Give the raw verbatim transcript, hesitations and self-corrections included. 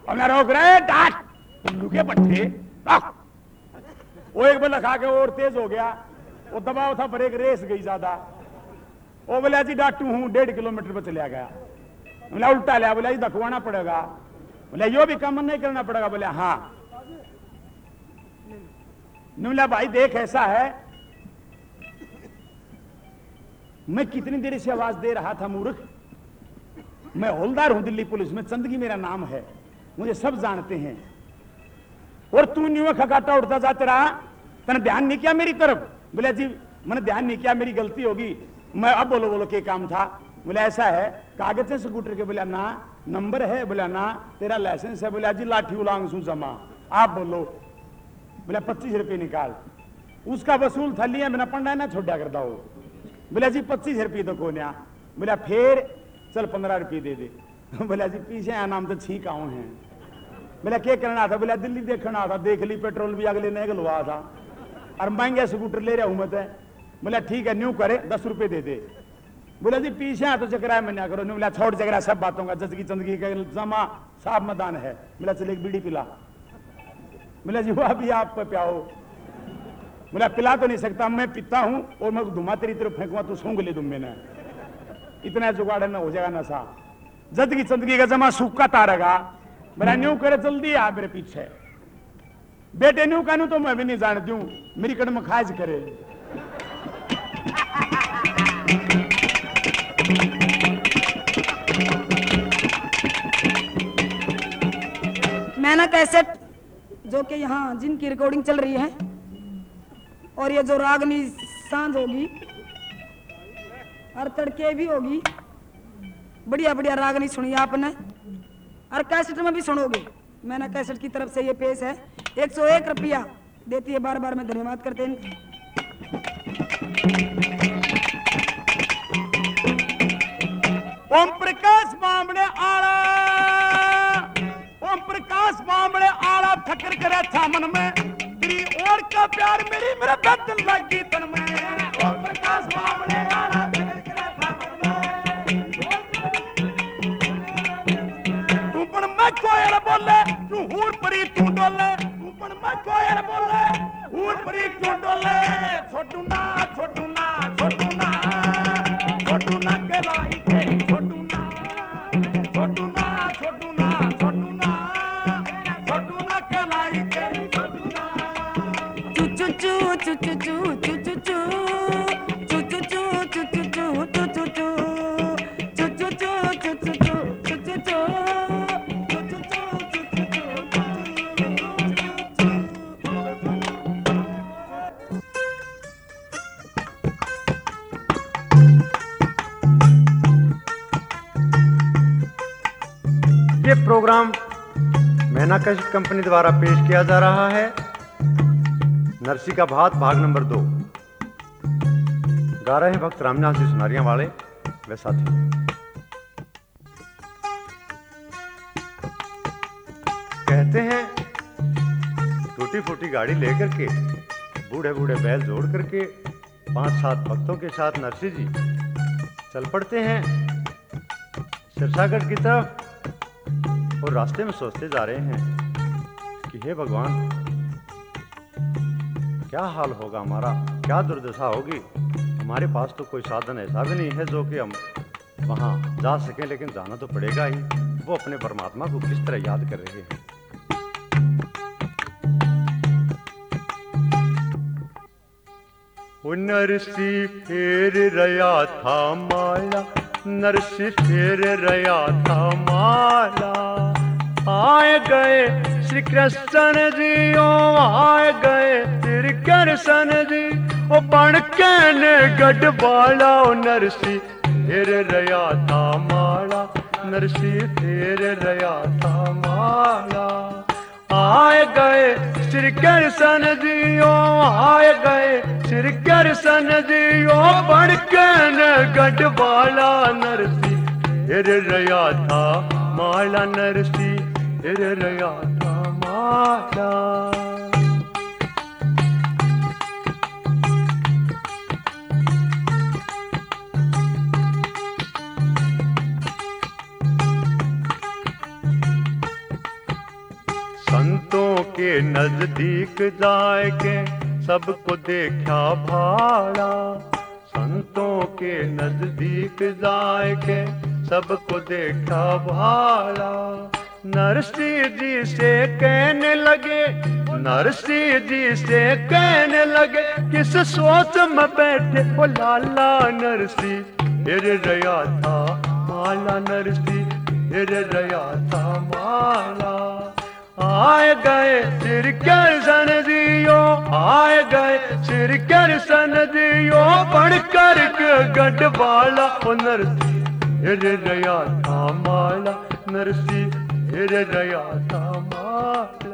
और मैं रोक रहे डाट उल्लू के पट्टे। वो एक बल्ला खा के और तेज हो गया, वो दबाव था ब्रेक, रेस गई ज्यादा। वो बोला जी डाटू हूं, डेढ़ किलोमीटर पर चला गया। बोला उल्टा लिया, बोला जी धकवाना पड़ेगा। बोला यो भी कम नहीं करना पड़ेगा। बोला हाँ। बोला भाई देख ऐसा है, मैं कितनी देर से आवाज दे रहा था मूर्ख, मैं हौलदार हूं दिल्ली पुलिस में, चंदगी मेरा नाम है, मुझे सब जानते हैं, और तू न्यू खकाटा उड़ता जाते रहा, तने ध्यान नहीं किया मेरी तरफ। बोला जी मैंने ध्यान नहीं किया, मेरी गलती होगी। मैं अब बोलो बोलो क्या काम था। बोला ऐसा है, कागज है स्कूटर के। बोला ना। नंबर है। बोला ना। तेरा लाइसेंस है। बोला जी लाठी उलांग सू जमा। आप बोलो। बोला पच्चीस रुपये निकाल। उसका वसूल था लिया, मैंने पंडा ना छोड़ा करता हो। बोला जी पच्चीस रुपये तो को ना। बोला फिर चल पंद्रह रुपये दे दे। बोला जी पीछे आ नाम तो छीक आऊं हैं। बोला क्या करना था। बोला दिल्ली देखना था, देख ली पेट्रोल भी अगले ने गलवा था, और महंगा स्कूटर ले रहा हूं मैं। बोला ठीक है न्यू करे, दस रुपये दे दे। बोला जी पीछे आ तो चकरा में ना करो। नहीं बोला छोड़ चकरा सब बातों का, जज की चंदगी का जमा साफ मैदान है। बोला चल एक बीड़ी पिला। बोला जी वह भी आप प्याओ। बोला पिला तो नहीं सकता, मैं पीता हूं और मैं धुमा तेरी तरफ फेंकूंगा तो सूंघ ले तुम मैंने, इतना जुगाड़ में हो जाएगा नशा। जद की चंदगी का जमा सूखा तारेगा। मेरा न्यू करे जल्दी आ मेरे पीछे। बेटे न्यू कहूं तो मैं भी नहीं जानती हूं, मेरी कदम खाज करे। मैंने कैसेट जो कि यहाँ जिनकी रिकॉर्डिंग चल रही है, और ये जो रागनी सांझ होगी और तड़के भी होगी, बढ़िया बढ़िया रागनी सुनी आपने, और कैसेट में भी सुनोगे। मैंने कैसेट की तरफ से ये पेश है, एक सौ एक रुपया देती है, बार बार मैं धन्यवाद करते हैं। ओम प्रकाश बामणे आला, ओम प्रकाश बामणे आला, फकर करे था मन में, तेरी और का प्यार मेरी मेरा बदल लगी तन में। ओम प्रकाश बामणे आला, फकर करे था मन में, तू पण मैं कोयल बोले, तू हूर परी तू डोले, तू पण मैं कोयल बोले, हूर परी तू डोले। छोटू ना छोटू ना छोटू ना छोटू ना के लाई के छोटू ना छोटू ना छोटू ना छोटू ना छोटू ना के लाई के छोटू ना। चू चू चू चू चू चू चू चू चू चू चू चू चू चू चू चू चू ये प्रोग्राम मैना कैसेट कंपनी द्वारा पेश किया जा रहा है। नरसी का भात भाग नंबर दो। गा रहे हैं भक्त रामनाथ जी सुनारियां वाले वे साथी। कहते हैं टूटी फूटी गाड़ी लेकर के, बूढ़े बूढ़े बैल जोड़ करके पांच सात भक्तों के साथ नरसी जी चल पड़ते हैं सिरसागढ़ की तरफ, और रास्ते में सोचते जा रहे हैं कि हे भगवान क्या हाल होगा हमारा, क्या दुर्दशा होगी। हमारे पास तो कोई साधन ऐसा भी नहीं है जो कि हम वहां जा सकें, लेकिन जाना तो पड़ेगा ही। वो अपने परमात्मा को किस तरह याद कर रहे हैं। वो नरसी फेर रया था माला, नरसी फेर रया था माला, आए गए श्री कृष्ण जी, ओ आए गए श्री कृष्ण जी, ओ बन के ने गढ़वाला, ओ नरसी फेर रया था माला, नरसी फेर रया था माला, आए गए श्री कृष्ण जी, ओ आए गए श्री कृष्ण जी, ओ बन के ने गढ़वाला, नरसी फेर रया था माला, नरसी फेर रया था माला। संतों के नजदीक जाए के सबको देखा भाड़ा, संतों के नजदीक जाए के सबको देखा भाड़ा। नरसिंह जी से कहने लगे, नरसिंह जी से कहने लगे, किस सोच में बैठे वो लाला नरसिंह फिर रया था माला, नरसिंह फिर रया था माला। आए गए सिर कृष्ण जियो, आए गए सिर कृष्ण जियो, बढ़कर के गढ़वाला ओ नरसिंह फिर रया था माला, नरसिंह फिर रया था माला।